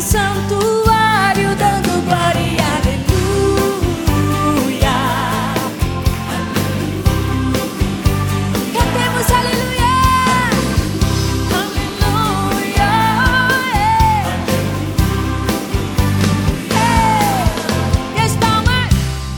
santuário dando glória e aleluia. Cantemos aleluia, aleluia. E as palmas.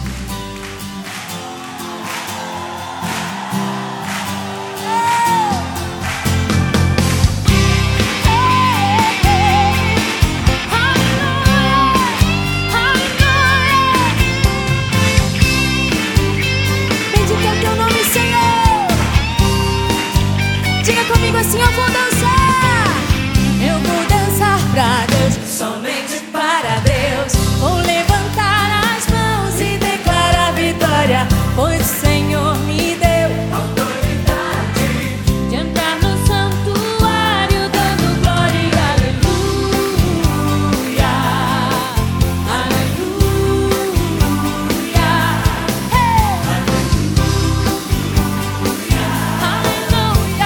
Diga comigo assim, eu vou dançar. Eu vou dançar pra Deus, somente para Deus. Vou levantar as mãos e declarar vitória, pois o Senhor me deu autoridade de entrar no santuário dando glória e aleluia, aleluia, aleluia.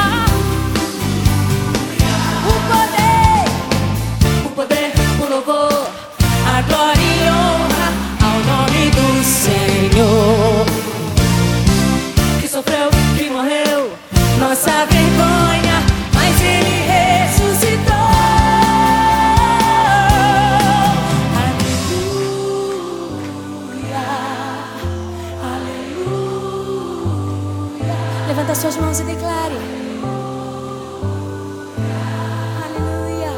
O poder, o louvor, a glória e honra ao nome do Senhor, que sofreu, que morreu, nossa vergonha, mas Ele ressuscitou. Aleluia, aleluia. Levanta suas mãos e declare. Aleluia.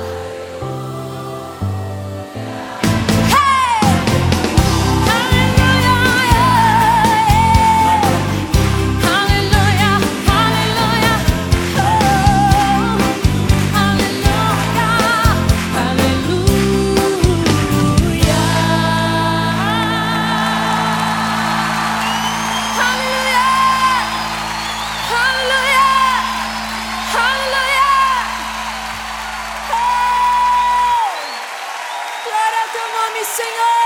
Glória ao teu nome, Senhor.